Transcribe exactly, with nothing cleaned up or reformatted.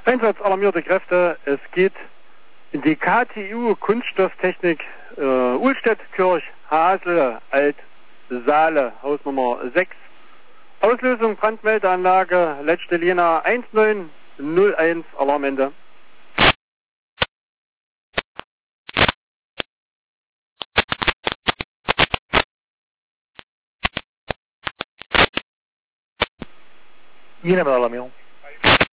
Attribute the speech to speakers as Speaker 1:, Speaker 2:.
Speaker 1: Einsatz alarmierte Kräfte, es geht in die K T U Kunststofftechnik äh, Uhlstedt, Kirch, Hasel, Alt, Saale, Hausnummer sechs. Auslösung Brandmeldeanlage, letzte Linie eins neun null eins, Alarmende.
Speaker 2: Yine mi alamıyorum?